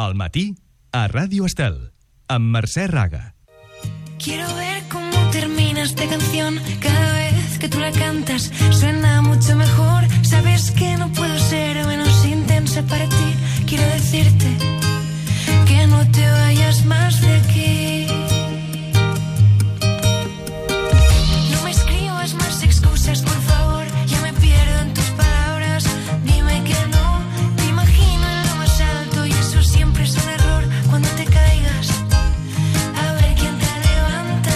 Al matí, a Radio Estel, amb Mercè Raga. Quiero ver cómo termina esta canción. Cada vez que tú la cantas suena mucho mejor. Sabes que no puedo ser menos intensa para ti. Quiero decirte que no te vayas más de aquí. No me escribas más excusas, por favor. Ya me pierdo en tus palabras. Dime que no. Te imagino en lo más alto y eso siempre es un error. Cuando te caigas, a ver quién te levanta.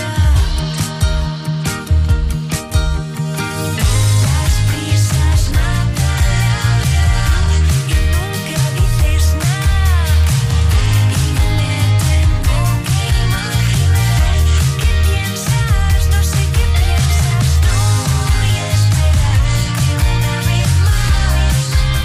Las prisas matan la verdad y nunca dices nada. Y me tengo que imaginar qué piensas, no sé qué piensas. No voy a esperar que una vez más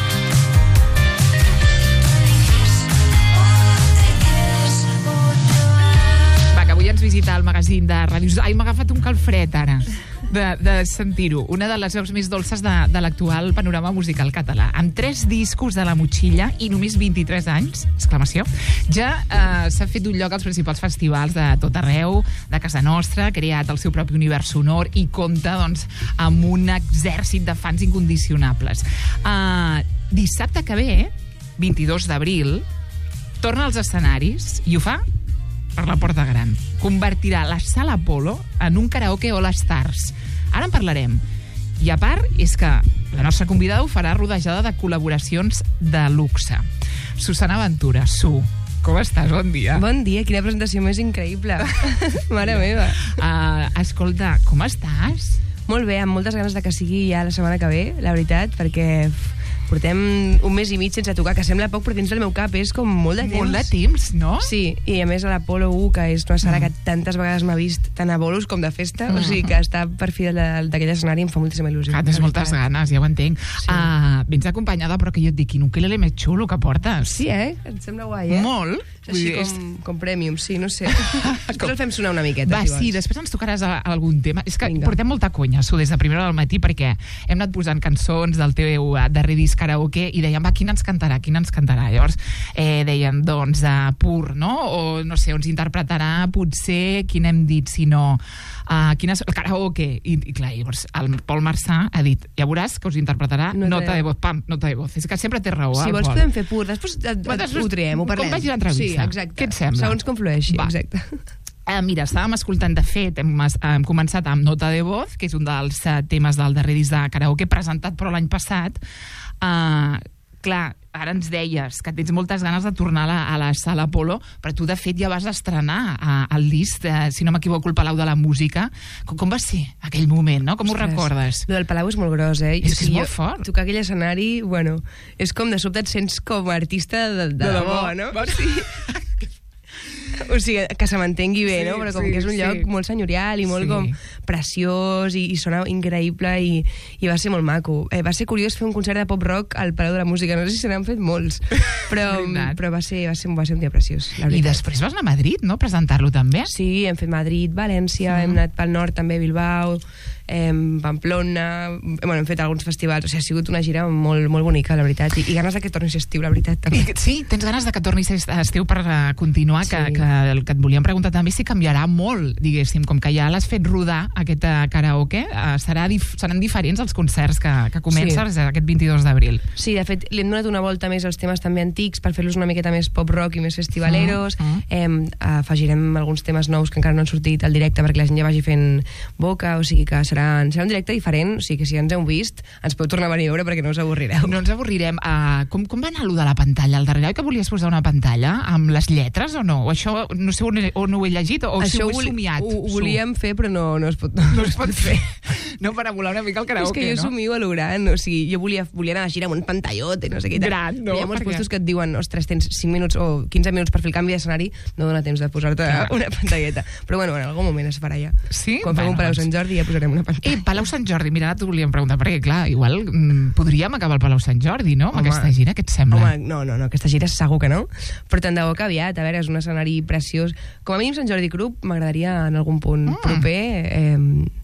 tú eliges o te quedas o te vas. Va, que avui ens visita el magazín de ràdios. Ai, m'ha agafat un calfred, ara, de sentir-ho. Una de les veus més dolces de l'actual panorama musical català. Amb 3 discos de la motxilla i només 23 anys, exclamació, ja s'ha fet un lloc als principals festivals de tot arreu, de casa nostra, ha creat el seu propi univers sonor i compta, doncs, amb un exèrcit de fans incondicionables. Dissabte que ve, 22 d'abril, torna als escenaris i ho fa per la porta gran. Convertirà la Sala Apolo en un karaoke All Stars. Ara en parlarem. I a part, és que la nostra convidada ho farà rodejada de col·laboracions de luxe. Susana Ventura, Su, com estàs? Bon dia. Bon dia, quina presentació més increïble. Mare meva. Escolta, com estàs? Molt bé, amb moltes ganes de que sigui ja la setmana que ve, la veritat, perquè portem un mes i mig sense tocar, que sembla poc, però dins del meu cap és com molt de temps. Molt de temps, no? Sí, i a més a l'Apolo 1, que és una sala que tantes vegades m'ha vist tant a bolos com de festa, o sigui que estar per fi d'aquell escenari em fa moltíssima il·lusió. Que tens moltes ganes, ja ho entenc. Sí. Vens acompanyada, però que jo et dic, quin ukelele més xulo que portes. Sí, Em sembla guai, Molt. Així com premium, sí, no sé. Després el fem sonar una miqueta, va, si vols. sí, després ens tocaràs algun tema. És que Vinga. portem molta conya, Su, des de primera hora del matí, perquè hem anat posant cançons del teu darrer disc karaoke i dèiem, va, quina ens cantarà? Llavors dèiem, doncs, Pur, no? O, no sé, ens interpretarà, potser, quin hem dit, si no... el karaoke. I clar, llavors el Pol Marçà ha dit, ja veuràs que us interpretarà Nota de voz. Pam, Nota de voz. És que sempre té raó, Si vols Pol. podem fer Pur, després ho triem, ho parlem. Com vagi l'entrevista. Sí, exacte. Què et sembla? Segons com flueixi, Va. exacte. Mira, estàvem escoltant, de fet, hem començat amb Nota de voz, que és un dels temes del darrer disc de karaoke, presentat però l'any passat. Clar, ara ens deies que tens moltes ganes de tornar a la Sala Apolo, però tu, de fet, ja vas estrenar el disc, si no m'equivoco, el Palau de la Música. Com va ser aquell moment, no? Com ho recordes? Lo del Palau és molt gros, És que és molt fort. Tocar aquell escenari, bueno, és com de sobte et sents com a artista de debò, no? Sí. O sigui, que se m'entengui bé, Sí, no? Però com sí, que és un lloc molt senyorial i molt Sí. com preciós i sona increïble i va ser molt maco. Va ser curiós fer un concert de pop-rock al Palau de la Música. No sé si se n'han fet molts, però va ser un dia preciós, la I veritat. després vas anar a Madrid, no?, a presentar-lo també. Sí, hem fet Madrid, València, hem anat pel nord també, Bilbao, Pamplona, hem fet alguns festivals, o sigui, ha sigut una gira molt, molt bonica, la veritat, i ganes de que torni a ser estiu, la veritat, també. Sí, tens ganes de que torni a ser estiu per continuar, Sí. que el que et volíem preguntar també si canviarà molt, diguéssim, com que ja l'has fet rodar, aquest karaoke, seran diferents els concerts que comences aquest 22 d'abril. Sí, de fet, li hem donat una volta més als temes també antics per fer-los una miqueta més pop-rock i més festivaleros. Afegirem alguns temes nous que encara no han sortit al directe perquè la gent ja vagi fent boca, o sigui que serà un directe diferent, o sigui que si ens heu vist ens podeu tornar a venir a veure perquè no us avorrireu. No ens avorrirem. Com va anar allò de la pantalla? Al darrere que volies posar una pantalla amb les lletres o no? O això no sé on ho he llegit o si ho he somiat. Ho volíem fer però no es pot fer. No, per a volar una mica el karaoke, és que jo somio a lo gran, o sigui, jo volia anar a gira amb un pantallote, no sé què. Gran, no? Hi ha molts puestos que et diuen, ostres, tens 5 minuts o 15 minuts per fer el canvi d'escenari, no dona temps de posar-te una pantalleta. Però bueno, en algun moment es farà ja. Sí? Quan fem un Palau Sant Jordi ja posarem una pantalla. Palau Sant Jordi, mira, ara t'ho volíem preguntar, perquè clar, igual podríem acabar al Palau Sant Jordi, no? Amb aquesta gira, què et sembla? Home, no, aquesta gira segur que no, però tant de bo que aviat, a veure, és un escenari preciós. Com a mínim Sant Jordi Club m'agradaria en algun punt proper,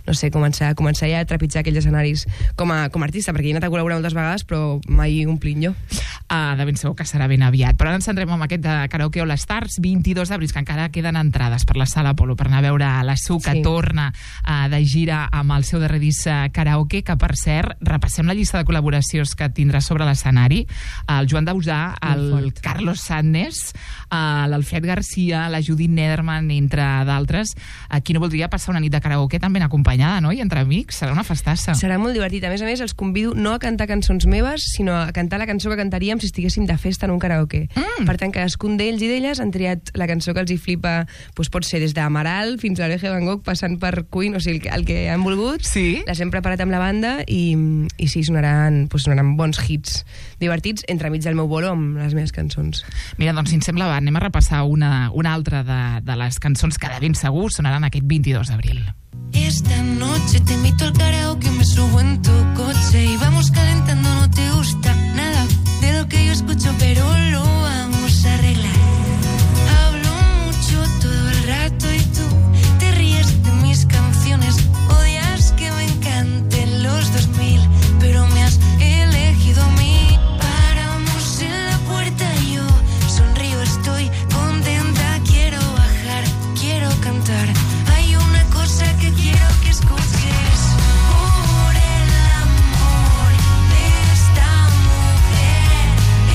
no sé, començar ja a trepitjar aquells escenaris com a artista, perquè he anat a col·laborar moltes vegades, però mai omplint jo. De ben segur que serà ben aviat. Però ara ens centrem en aquest de Karaoke All Stars, 22 d'abril, que encara queden entrades per la Sala Apolo per anar a veure la Su, que torna de gira amb el seu darrer disc Karaoke, que per cert, repassem la llista de col·laboracions que tindrà sobre l'escenari. El Joan Dausà, el Carlos Sandnes, l'Alfred Garcia, la Judit Nederman, entre d'altres. Qui no voldria passar una nit de karaoke tan ben acompanyada, no? I entre amics, serà una festassa. Serà molt divertit. A més, els convido no a cantar cançons meves, sinó a cantar la cançó que cantaríem si estiguéssim de festa en un karaoke. Per tant, cadascun d'ells i d'elles han triat la cançó que els hi flipa, doncs pot ser des d'Amaral fins a l'Oreja Van Gogh, passant per Queen, o sigui, el que han volgut. Sí. Les hem preparat amb la banda i sí, sonaran bons hits divertits entremig del meu bolo amb les meves cançons. Mira, doncs, si em sembla, anem a repassar una altra de les cançons que de ben segur sonaran aquest 22 d'abril. Esta noche te invito al karaoke, me subo en tu coche y vamos calentando, no te gusta nada de lo que yo escucho, pero lo vamos a arreglar. Hablo mucho todo el rato y tú te ríes de mis canciones, odias que me encanten los 2000, pero me has elegido a mí. Paramos en la puerta y yo sonrío, estoy contenta, quiero bajar, quiero cantar. Hay una cosa que quiero que escuches. Por el amor de esta mujer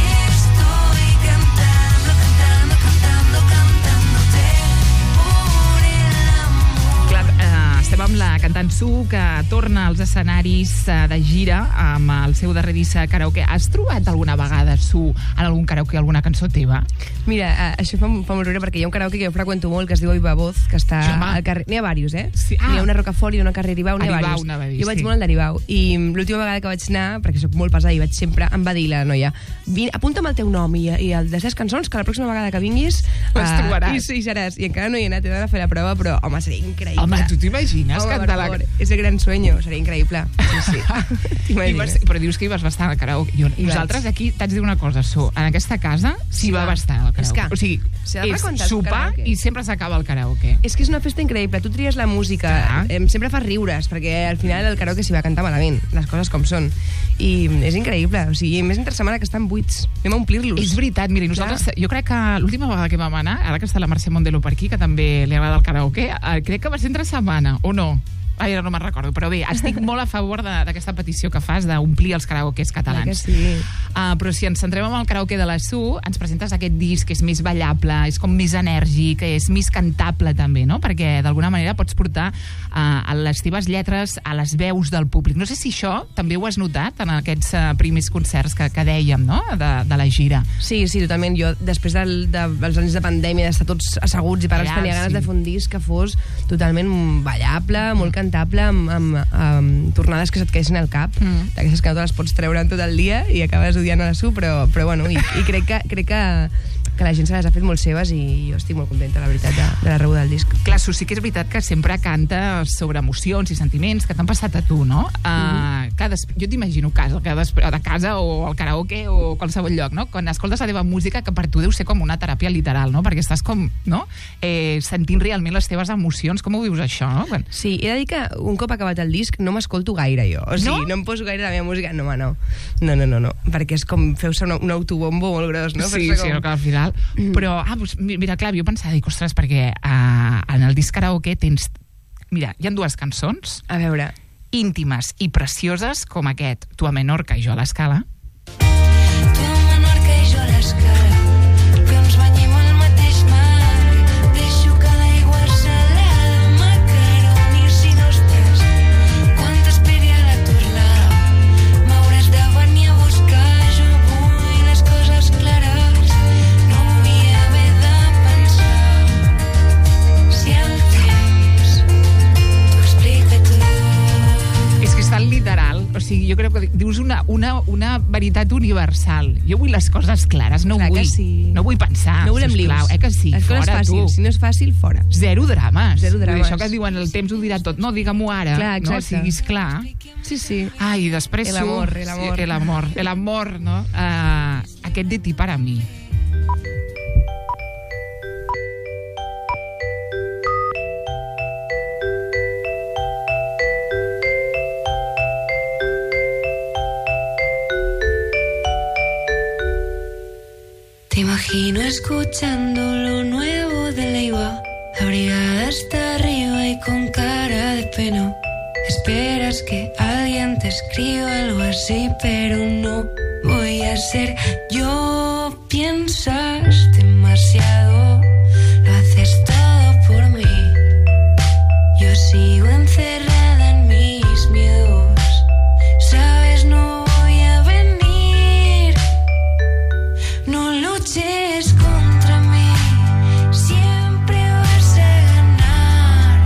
estoy cantando, cantando, cantando, cantándote. Por el amor. Clar, estem amb la cantant Su, que torna als escenaris de gira amb el seu darrer disc Karaoke. Has trobat alguna vegada, Su, en algun karaoke, alguna cançó teva? Mira, això fa molt riure perquè hi ha un karaoke que jo freqüento molt que es diu Viva Voz, que està al carrer... N'hi ha diversos, Sí. N'hi ha una a Rocafort i una a carrer Aribau, n'hi ha Aribau, diversos. anava a dir, Jo vaig sí. molt al d'Aribau i l'última vegada que vaig anar, perquè sóc molt pesada i vaig sempre, em va dir la noia, apunta'm el teu nom i les 10 cançons, que la pròxima vegada que vinguis Les trobaràs. i seràs. I encara no hi he anat, he d'anar a fer la prova, però home, seria increïble. Home, tu t'imagines Home, cantar per la... favor, és el gran sueño, seria increïble. Sí. T'imagines? Però dius que hi vas bastant al karaoke. Nosaltres aquí t'haig de dir una cosa, Su, en aquesta casa s'hi va bastant al És karaoke. que O sigui, s'ha de és freqüentar el sopar karaoke. i sempre s'acaba el karaoke. És que és una festa increïble, tu tries la música, sempre fa riures, perquè al final el karaoke s'hi va cantar malament, les coses com són. I és increïble, o sigui, més entre setmana que estan buits, anem a omplir-los. És veritat, mira, i nosaltres, jo crec que l'última vegada que vam anar, ara que està la Mercè Mondelo per aquí, que també li agrada el karaoke, crec que va ser entre setmana, o no? Ara no me'n recordo, però bé, estic molt a favor d'aquesta petició que fas d'omplir els karaokes catalans. Que sí. Però si ens centrem en el karaoke de la Su, ens presentes aquest disc que és més ballable, és com més enèrgic, és més cantable també, no? Perquè d'alguna manera pots portar a les teves lletres a les veus del públic. No sé si això també ho has notat en aquests primers concerts que dèiem, no? De la gira. Sí, totalment. Jo, després dels anys de pandèmia, d'estar tots asseguts i parats, tenia ganes de fer un disc que fos totalment ballable, molt cantable, amb tornades que se't quedessin al cap, d'aquestes que no te les pots treure en tot el dia i acabes odiant a la Su, però bueno, i crec que la gent se les ha fet molt seves i jo estic molt contenta, la veritat, de la rebuda del disc. Clar, Su, sí que és veritat que sempre canta sobre emocions i sentiments que t'han passat a tu, no? Jo t'imagino de casa o al karaoke o qualsevol lloc, no? Quan escoltes la teva música, que per tu deu ser com una teràpia literal, no? Perquè estàs com, no? Sentint realment les teves emocions. Com ho vius, això, no? Sí, he de dir que un cop acabat el disc no m'escolto gaire jo. O sigui, no em poso gaire la meva música. No, perquè és com fer-se un autobombo molt gros, no? Sí, que al final... Però, doncs, mira, clar, jo pensava, dic, ostres, perquè en el disc karaoke tens... Mira, hi ha 2 cançons... A veure... íntimes i precioses com aquest, Tu a Menorca i jo a l'Escala. Tu a Menorca i jo a l'Escala, que ens banyem al mateix mar. Deixo que l'aigua salada macaronis i 2 tés. Quan t'esperi a la tornada m'hauràs de venir a buscar. Jo vull les coses clares, no vull haver de pensar. Si el temps t'ho explica tot. És que és tan literal, o sigui, jo crec que dius una veritat universal. Jo vull les coses clares, no vull pensar. No volem lius. Que sí, les coses fora fàcils. tu. Si no és fàcil, fora. Zero drames. Zero drames. Vull dir, això que diuen, el temps ho dirà tot. No, digue-m'ho ara. Clar, no? exacte. Siguis clar. Sí. Ai, després El amor. Sí, el amor, no? Aquest de ti para mi. escuchando lo nuevo de Leiva, abrigada hasta arriba y con cara de pena. Esperas que alguien te escriba algo así, pero no voy a ser yo. Piensas demasiado, lo haces todo por mí. Yo sigo encerrada en mis miedos. Sabes, no voy a venir. No luches contra mí. Siempre vas a ganar.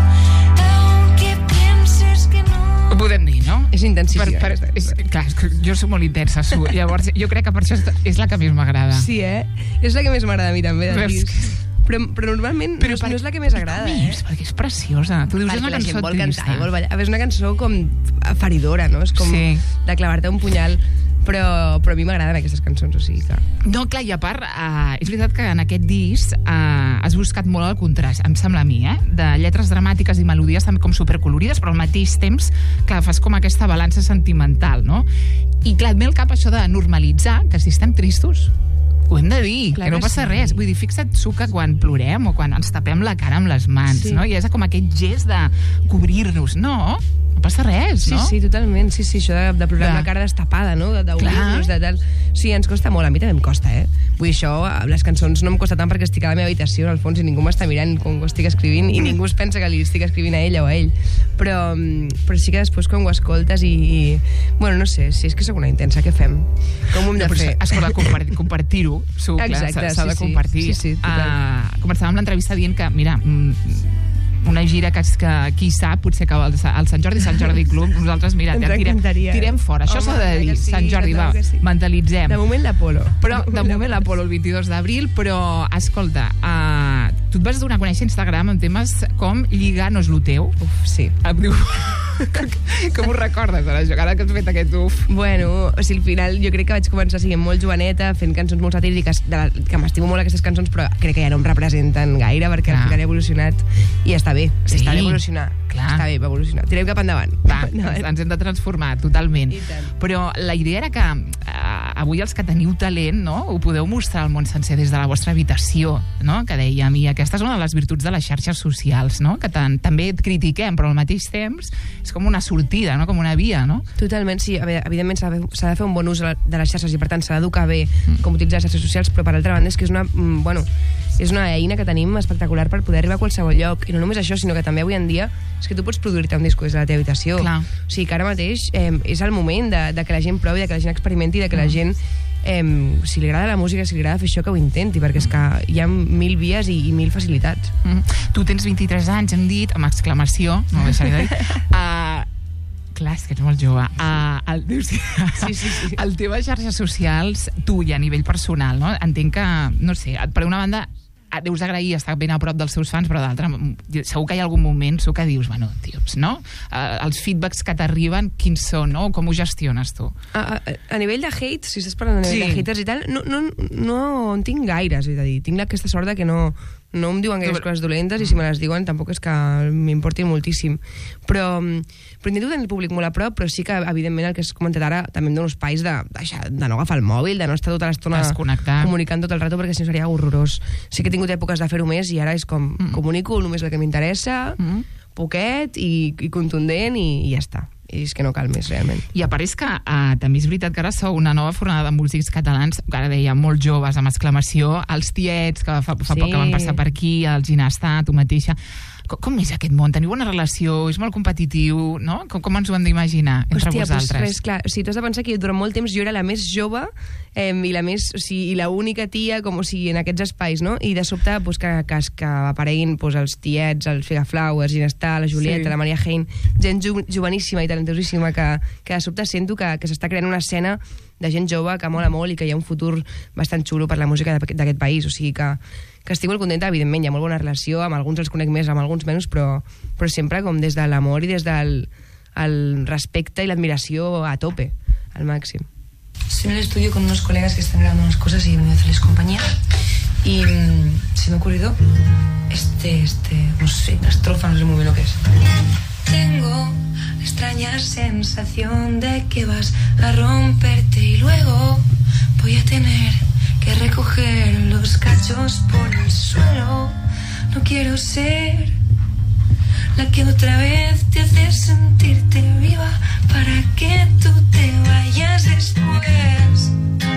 Aunque pienses que no. Ho podem dir, no? És intensíssima. Clar, és que jo soc molt intensa, Su. Llavors, jo crec que per això és la que més m'agrada. Sí, És la que més m'agrada a mi també, Però del és disc. Però normalment no és la que més agrada, Perquè és preciosa. Tu dius, és Perquè una la gent cançó vol trista. cantar i vol ballar. A veure, és una cançó com feridora, no? És com Sí. de clavar-te un punyal. Però a mi m'agraden aquestes cançons, o sigui que... No, clar, i a part, és veritat que en aquest disc has buscat molt el contrast, em sembla a mi, de lletres dramàtiques i melodies també com supercolorides, però al mateix temps, clar, fas com aquesta balança sentimental, no? I clar, et ve al cap això de normalitzar que si estem tristos, ho hem de dir, Clar que no que passa sí. res. Vull dir, fixa't, Su, que quan plorem o quan ens tapem la cara amb les mans, Sí. no? I és com aquest gest de cobrir-nos. No passa res, Sí, no? sí, totalment. Sí, això de plorar amb la cara destapada, no? D'obrir-nos, de tal... Sí, ens costa molt. A mi també em costa, Vull dir, això, les cançons no em costa tant perquè estic a la meva habitació, al fons, i ningú m'està mirant com ho estic escrivint, i ningú es pensa que li estic escrivint a ella o a ell. Però sí que després, quan ho escoltes bueno, no sé, si és que sóc una intensa, què fem? Com ho hem de fer? Escolta, compartir-ho, Su, clar, Exacte, s'ha de sí, sí. compartir. Sí, total. Començàvem l'entrevista dient que, mira, una gira que qui sap, potser que al Sant Jordi Club, nosaltres, mira, Ens encantaria. tirem fora. Això Home, s'ha de dir, que sí, Sant Jordi, clar va, que sí. mentalitzem. De moment l'Apolo. Però, de moment, l'Apolo, el 22 d'abril, però, escolta, tu et vas donar a conèixer a Instagram amb temes com Lligar no és lo teu. Uf, sí. Em diu... Com ho recordes, ara que has fet aquest uf? Bueno, o sigui, al final jo crec que vaig començar sent molt joveneta, fent cançons molt satíriques, que m'estimo molt aquestes cançons, però crec que ja no em representen gaire, perquè al final he evolucionat i està bé, Sí. està bé evolucionar. Clar. Està bé, va evolucionar. Tirem cap endavant. Va, ens hem de transformar totalment. I tant. Però la idea era que avui els que teniu talent, no, ho podeu mostrar al món sencer des de la vostra habitació, no? Que dèiem, i aquesta és una de les virtuts de les xarxes socials, no? Que també et critiquem, però al mateix temps és com una sortida, no? Com una via, no? Totalment, sí. A veure, evidentment s'ha de fer un bon ús de les xarxes i per tant s'ha d'educar bé com utilitzar les xarxes socials, però per altra banda és que és una eina que tenim espectacular per poder arribar a qualsevol lloc. I no només això, sinó que també avui en dia és que tu pots produir-te un disco des de la teva habitació. Clar. O sigui que ara mateix és el moment de que la gent provi, de que la gent experimenti, de que la gent, si li agrada la música, si li agrada fer això, que ho intenti, perquè és que hi ha 1000 vies i 1000 facilitats. Tu tens 23 anys, hem dit, amb exclamació, no ho deixaré de dir. Clar, és que ets molt jove. Sí. El teu a xarxes socials, tu i a nivell personal, no? Entenc que, no sé, per una banda, deus agrair estar ben a prop dels seus fans, però d'altra, segur que hi ha algun moment que dius, bueno, tios, no? Els feedbacks que t'arriben, quins són, no? Com ho gestiones tu? A nivell de hate, si estàs parlant a nivell de haters i tal, no en tinc gaires, és a dir, tinc aquesta sort de que no em diuen gaires coses dolentes i si me les diuen tampoc és que m'importi moltíssim. Però intento tenir el públic molt a prop, però sí que, evidentment, el que has comentat ara, també em dono espais de no agafar el mòbil, de no estar tota l'estona desconnectar, comunicant tot el rato, perquè si no seria horrorós. Sí que he tingut èpoques de fer-ho més i ara és com comunico només el que m'interessa, poquet i contundent i ja està. I és que no cal més, realment. I a part és que també és veritat que ara sou una nova fornada de músics catalans, que ara deia molt joves, amb exclamació, els tiets, que fa poc que van passar per aquí, el Ginestà, tu mateixa. Com és aquest món? Teniu una relació? És molt competitiu, no? Com ens ho hem d'imaginar entre vosaltres? Doncs res, clar, tu has de pensar que durant molt temps jo era la més jove i la més, i la única tia, com o sigui, en aquests espais, no? I de sobte, que apareguin els tiets, el Figaflowers, Ginestà, la Julieta, la Maria Hein, gent joveníssima i talentosíssima que de sobte sento que s'està creant una escena de gent jove que mola molt i que hi ha un futur bastant xulo per la música d'aquest país, o sigui que estic molt contenta, evidentment, hi ha molt bona relació, amb alguns els conec més, amb alguns menys, però sempre com des de l'amor i des del respecte i l'admiració a tope, al màxim. Estoy en el estudio con unos colegas que están grabando unas cosas y he venido a hacerles compañía y se me ha ocurrido no sé, una estrofa, no sé muy bien lo que es. Tengo la extraña sensación de que vas a romperte y luego voy a tener que recoger los cachos por el suelo. No quiero ser la que otra vez te hace sentirte viva para que tú te vayas después.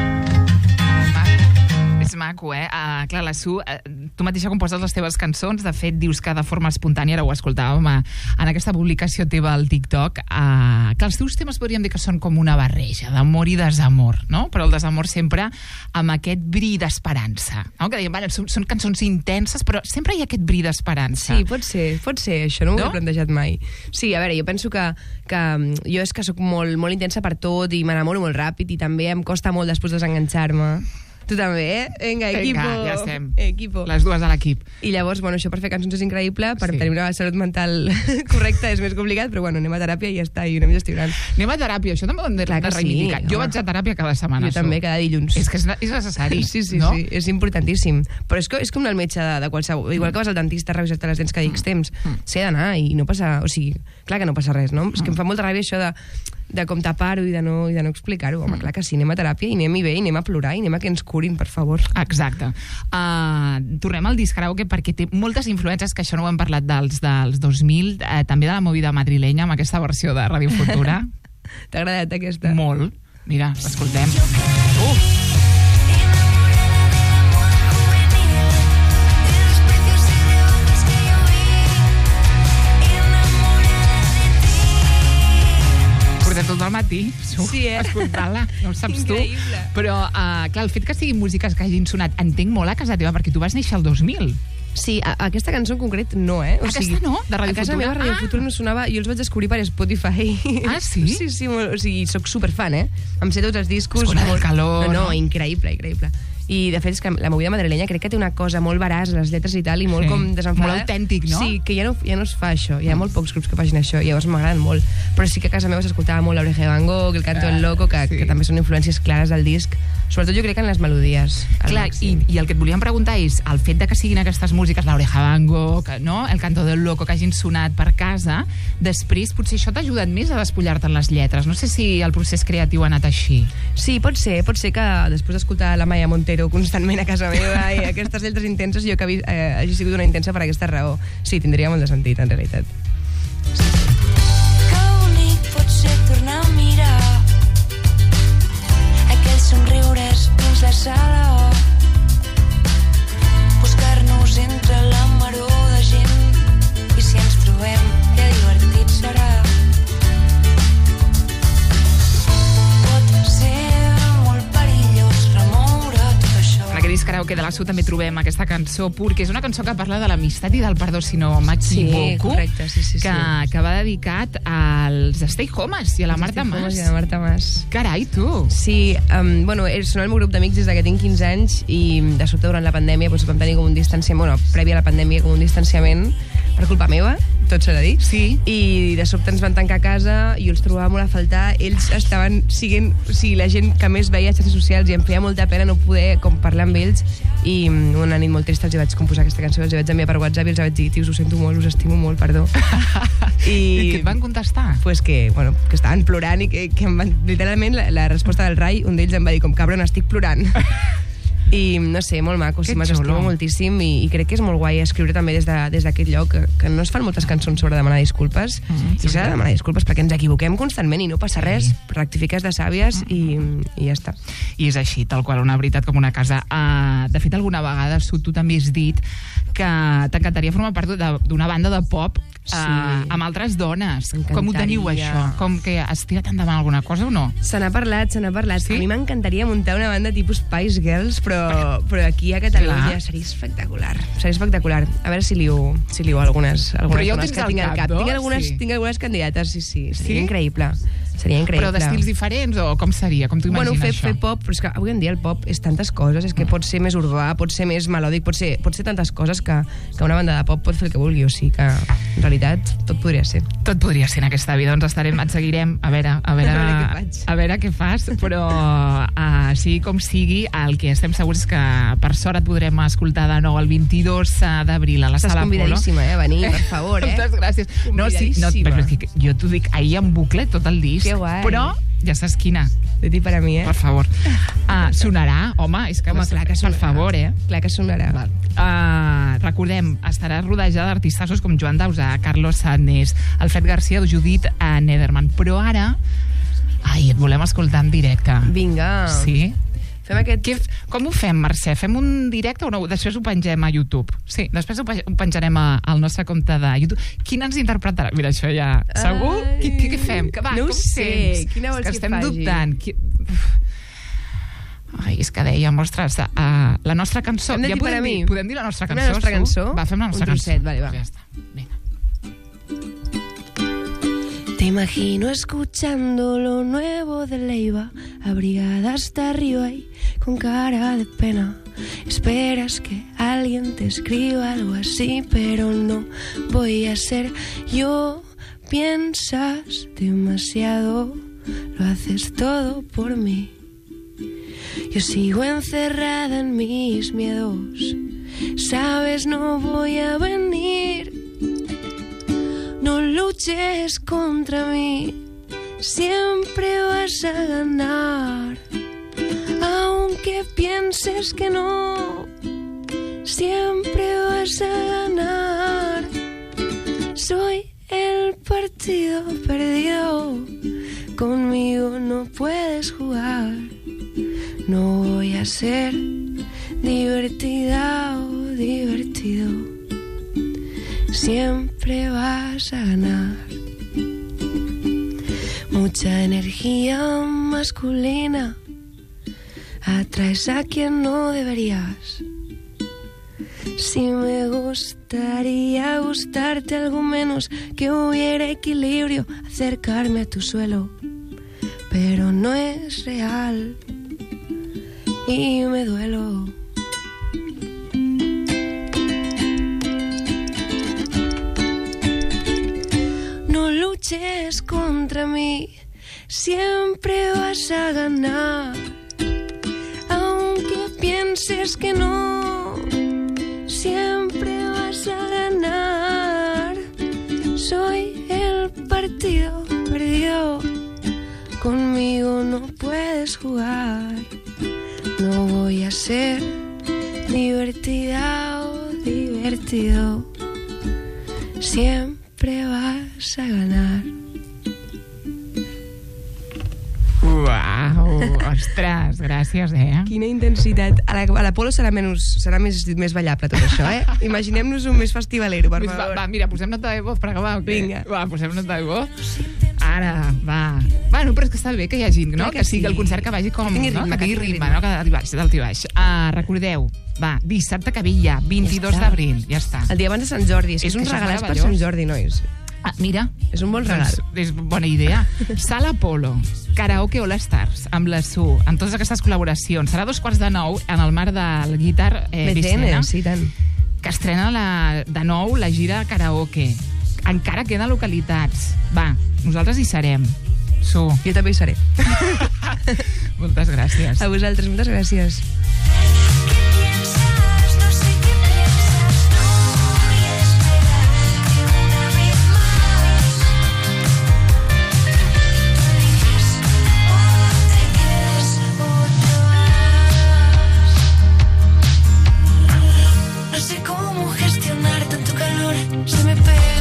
És maco, clar, la Su, tu mateixa composes les teves cançons, de fet dius que de forma espontània, ara ho escoltàvem en aquesta publicació teva al TikTok, que els teus temes podríem dir que són com una barreja d'amor i desamor, no? Però el desamor sempre amb aquest bri d'esperança, no? Que dèiem, vale, són cançons intenses, però sempre hi ha aquest bri d'esperança. Sí, pot ser, això no m'ho he plantejat mai. Sí, a veure, jo penso que jo és que sóc molt, molt intensa per tot i m'enamoro molt ràpid i també em costa molt després desenganxar-me. Tu també, eh? Vinga, equipo. Vinga, ja estem. Equipo. Les dues a l'equip. I llavors, bueno, això per fer cançons és increïble, per Sí. tenir una salut mental correcta és més complicat, però bueno, anem a teràpia i ja està, i ho anem gestionant. Anem a teràpia, això també ho hem de Clar que sí, reivindicar. Jo home. vaig a teràpia cada setmana. Jo també, cada dilluns. És que és necessari, Sí, no? sí, és importantíssim. Però és com el metge de qualsevol... Igual que vas al dentista a revisar-te les dents cada X temps. S'hi ha d'anar i no passa... O sigui, clar que no passa res, no? És que em fa molta ràbia això de com tapar-ho i de no explicar-ho. Home, clar que sí, anem a teràpia i anem-hi bé, i anem a plorar i anem a que ens curin, per favor. Exacte. Tornem al disc karaoke perquè té moltes influències, que això no ho hem parlat dels 2000, també de la movida madrilenya, amb aquesta versió de Ràdio Futura. T'ha agradat aquesta? Molt. Mira, l'escoltem. Portem tot el matí, Sí, escoltant-la, no ho saps Increïble. tu. Però, clar, el fet que siguin músiques que hagin sonat, entenc molt a casa teva, perquè tu vas néixer el 2000. Sí, aquesta cançó en concret no, eh? Aquesta no? De Ràdio a casa Futura? meva Ràdio Futura no sonava, jo els vaig descobrir per Spotify. Ah, sí? Sí, molt, o sigui, soc superfan, eh? Em sé tots els discos. Escola del calor, No, no? increïble. I, de fet, és que la movida madrilenya crec que té una cosa molt veraç, les lletres i tal, i molt Sí. com desenfadada. Molt autèntic, no? Sí, que ja no es fa això. Hi ha molt pocs grups que facin això, i llavors m'agraden molt. Però sí que a casa meva s'escoltava molt l'Oreja de Van Gogh, el Canto del Loco, que també són influències clares del disc. Sobretot jo crec que en les melodies. Clar, i el que et volíem preguntar és el fet de que siguin aquestes músiques, l'Oreja de Van Gogh, no? El Canto del Loco, que hagin sonat per casa, després potser això t'ha ajudat més a despullar-te en les lletres. No sé si el procés creatiu ha anat així. Sí, pot ser que després d'escoltar la Maya Montero constantment a casa meva i aquestes lletres intenses, jo que hagi sigut una intensa per aquesta raó. Sí, tindria molt de sentit, en realitat. Que bonic pot ser tornar a mirar aquells somriures dins la sala, buscar-nos entre la maror de gent, i si ens trobem, que divertit serà. Pot ser molt perillós remoure tot això. En aquest disc karaoke de la Su també trobem aquesta cançó Pur, que és una cançó que parla de l'amistat i del perdó, si no m'equivoco. correcte, sí. Que va dedicat als Stay Homes i a la Marta Mas. I a la Marta Mas. Carai, tu! Sí, bueno, són el meu grup d'amics des que tinc 15 anys i de sobte durant la pandèmia doncs, vam tenir com un distanciament, bueno, previ a la pandèmia com un distanciament per culpa meva, tot s'ha de dir. Sí. I de sobte ens van tancar a casa i jo els trobava molt a faltar. Ells estaven siguent, o sigui, la gent que més veia a xarxes socials, i em feia molta pena no poder com parlar amb ells, i una nit molt trista els vaig composar aquesta cançó, els vaig enviar per WhatsApp i els vaig dir, tios, ho sento molt, us estimo molt, perdó. I què et van contestar? Pues que estaven plorant i que em van, literalment la resposta del Rai, un d'ells em va dir com, cabron, estic plorant. I no sé, molt maco, sí, Que m'estimo xulo. moltíssim i crec que és molt guai escriure també des d'aquest lloc, que no es fan moltes cançons sobre demanar disculpes, i s'ha de demanar disculpes perquè ens equivoquem constantment i no passa res, rectifiques de sàvies i ja està. I és així, tal qual, una veritat com una casa. De fet, alguna vegada, Su, tu també has dit que t'encantaria formar part d'una banda de pop Sí. amb altres dones. M'encantaria. Com ho teniu, això? Com que has tirat endavant alguna cosa o no? Se n'ha parlat. Sí? A mi m'encantaria muntar una banda tipus Spice Girls, però aquí a Catalunya Clar. seria espectacular. A veure si liu algunes Però ja ho dones tens que al tinc al cap, cap. no? Tinc algunes candidates, sí. Sí? Seria increïble. Però d'estils diferents o com seria? Com t'ho Bueno, imagines, fer això? pop, però és que avui en dia el pop és tantes coses, és que pot ser més urbà, pot ser més melòdic, pot ser tantes coses que una banda de pop pot fer el que vulgui, o sigui que en realitat tot podria ser. Tot podria ser en aquesta vida, et seguirem a veure què faig. a veure què fas, però sigui com sigui, el que estem segurs és que per sort et podrem escoltar de nou el 22 d'abril a la Estàs Sala Apolo. convidadíssima, a venir, per favor, Moltes gràcies. No, sí, no, Convidadíssima. però és que jo t'ho dic, ahir en bucle tot el disc, Que guai. però ja saps quina. De ti per a mi, Per favor. Sonarà? Home, és que... Home, clar que sonarà. Per favor, Clar que sonarà. Recordem, estarà rodejada d'artistassos com Joan Dausà, Carlos Sadness, Alfred García o Judith Nederman. Però ara... Ai, et volem escoltar en directe. Vinga. Sí? Fem aquest... Com ho fem, Mercè? Fem un directe o no? Després ho pengem a YouTube. Sí, després ho penjarem al nostre compte de YouTube. Quin ens interpretarà? Mira, això ja... Segur? Què fem? Va, no ho com sé. sents? Quina vols que estem faci? dubtant. Ai, és que dèiem, ostres, la nostra cançó... Hem de dir per a mi? Podem dir la nostra Fem cançó? la nostra cançó? Va, fem la nostra Un cançó. trosset, vale, va. Ja està. Vinga. Te imagino escuchando lo nuevo de Leiva, abrigada hasta arriba y con cara de pena. Esperas que alguien te escriba algo así, pero no voy a ser yo. Piensas demasiado, lo haces todo por mí. Yo sigo encerrada en mis miedos, sabes, no voy a venir. No luches contra mí, siempre vas a ganar. Aunque pienses que no, siempre vas a ganar. Soy el partido perdido, conmigo no puedes jugar. No voy a ser divertida o divertido, siempre vas a ganar. Mucha energía masculina, atraes a quien no deberías. Si me gustaría gustarte algo menos, que hubiera equilibrio, acercarme a tu suelo, pero no es real y me duelo. No luches contra mí, siempre vas a ganar. Aunque pienses que no, siempre vas a ganar. Soy el partido perdido, conmigo no puedes jugar. No voy a ser divertida o divertido, siempre vas a ganar. Uau, ostres, gràcies, Quina intensitat. A l'Apolo serà més ballable tot això, Imaginem-nos un més festivalero, per favor. Va, mira, posem nota de voz per acabar. Vinga. Va, posem nota de voz. Ara, va. Bueno, però és que està bé que hi hagi, no? Que Que sigui sí. el concert que vagi com... Que tingui no? ritme, Que tingui que tingui ritme, ritme. no? Que d'alt i baix, d'alt i baix. Recordeu, va, dissabte que ve ja, 22 Ja està. d'abril, ja està. El dia abans de Sant Jordi. És un que això regalàs per meravellós. Sant Jordi, nois. Mira. És un bon regal. Doncs és bona idea. Sala Apolo, Karaoke All Stars, amb la Su, amb totes aquestes col·laboracions. Serà 2:45 en el marc del Guitar Vicena, sí, tant. que estrena de nou la gira karaoke. Encara queden localitats. Va, nosaltres hi serem. Su. Jo també hi seré. Moltes gràcies. A vosaltres, moltes gràcies. ¿Qué piensas? No sé qué piensas. No voy a esperar ni una vez más. Eliges o te quedas o te vas. No sé cómo gestionar tanto calor. Se me pega